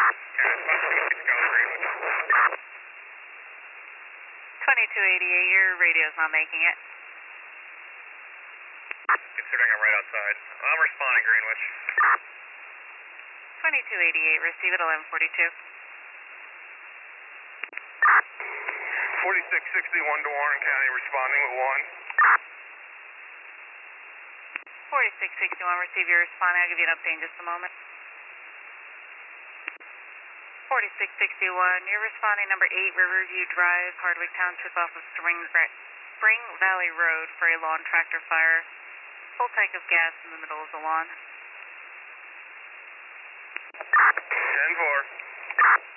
Greenwich. 2288, your radio's not making it. Considering I'm right outside. I'm responding, Greenwich. 2288, receive at 1142. 4661 to Warren County, responding with 1. 4661, receive your responding. I'll give you an update in just a moment. 4661, you're responding number 8, Riverview Drive, Hardwick Township off of Spring Valley Road for a lawn tractor fire. Full tank of gas in the middle of the lawn. 10-4.